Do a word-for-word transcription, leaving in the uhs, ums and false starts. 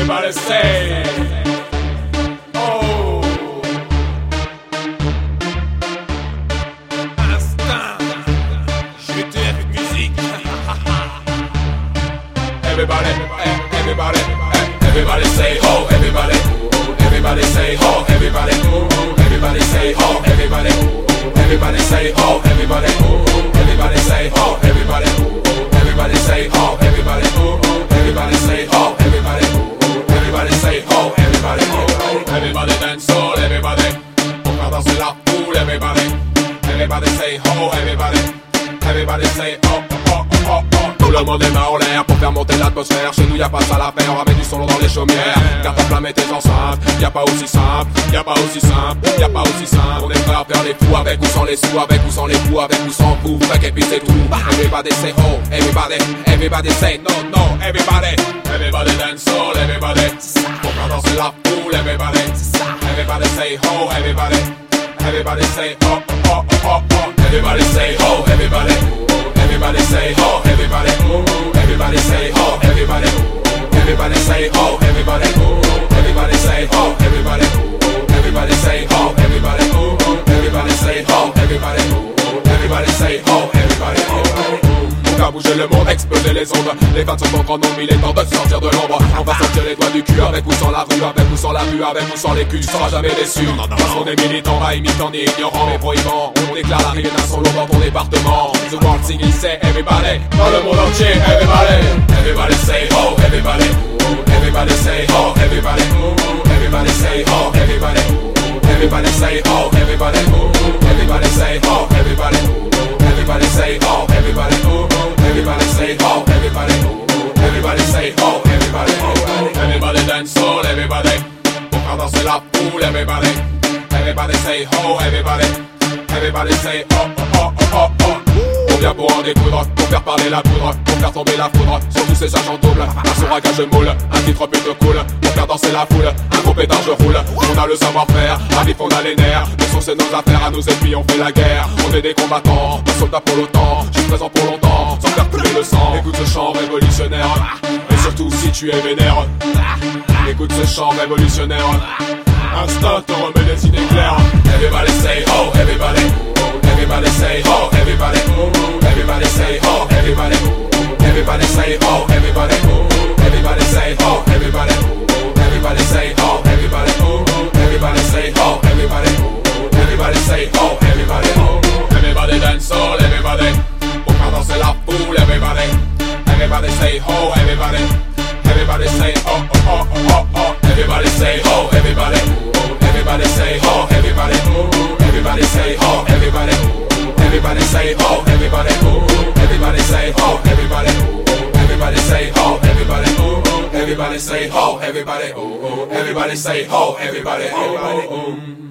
Everybody say, oh. Instinct, G T F musique. Everybody, everybody, everybody say ho, everybody, everybody say ho, everybody, everybody say ho, everybody, everybody say ho, everybody, everybody say ho, everybody, everybody say ho, everybody, everybody say ho, everybody, everybody say ho, everybody, everybody dance all, everybody, pour faire danser la foule, everybody, everybody say ho, everybody, everybody say oh, oh, oh, oh. Tout le monde est main en l'air pour faire monter l'atmosphère. Chez nous y'a pas ça à faire, on va mettre du son dans les chaumières. Garde enflammer tes enceintes, y'a pas aussi simple, y'a pas aussi simple, y'a pas aussi simple. On est prêt à faire les fous avec ou sans les sous, avec ou sans les coups, avec ou sans coups. Fait et puis c'est tout. Everybody say ho, everybody, everybody say no, no, everybody. Everybody dance all, everybody. Pour faire danser la foule, everybody. Everybody say ho, everybody. Everybody say oh, oh, oh, oh, oh. Everybody say ho, everybody. Everybody say ho, everybody. Everybody say ho, everybody. Everybody say ho, everybody. Everybody say ho, everybody. Everybody say ho, everybody. Everybody say ho, everybody. Everybody say ho, everybody. On va bouger le monde, exploser les ondes. Les fans sont en grand nombre, il est temps de sortir de l'ombre. On va sortir les doigts du cul, avec ou sans la rue, avec ou sans la vue, avec ou sans les culs. Tu seras jamais déçu. Parce qu'on est militants, pas imitants ni ignorants, mais prohibants. On déclare l'arrivée d'un solo dans ton département. The world singing say everybody. Dans le monde entier, everybody. Everybody say ho, everybody. Everybody say ho, everybody. Everybody say ho, everybody. Everybody say ho, everybody. Everybody say ho, everybody. Everybody say ho, everybody. Everybody say ho, everybody. Everybody say ho, everybody. Everybody dance all, everybody. Pour faire danser la foule, everybody. Everybody say ho, everybody. Everybody say oh, oh, oh, oh, oh. On vient pour en découdre, pour faire parler la poudre, pour faire tomber la foudre sur tous ces agents doubles. Un souragage je moule, un titre plutôt cool, pour faire danser la foule, un compétent je roule. On a le savoir-faire, à vif on a les nerfs. Le son c'est nos affaires, à nos ennemis on fait la guerre. On est des combattants, des soldats pour l'OTAN. Juste présent pour longtemps, sans faire couler le sang. Écoute ce chant révolutionnaire, et surtout si tu es vénère. Écoute ce chant révolutionnaire. Instinct te remet des idées claires. Everybody say ho, everybody. Everybody say ho, everybody. Everybody say ho, everybody. Everybody say ho, everybody. Everybody say ho, everybody. Everybody say ho, everybody. Everybody say ho, everybody. Everybody say ho, everybody. Everybody dance all, everybody. Pour faire danser la foule, everybody. Everybody say ho, everybody. Everybody say oh, oh, oh, oh, oh. Everybody say ho, everybody. Everybody say ho, everybody. Everybody say ho, everybody. Everybody say ho, everybody. Everybody say ho, everybody. Everybody say ho, everybody. Everybody say ho, everybody. Everybody say ho, everybody.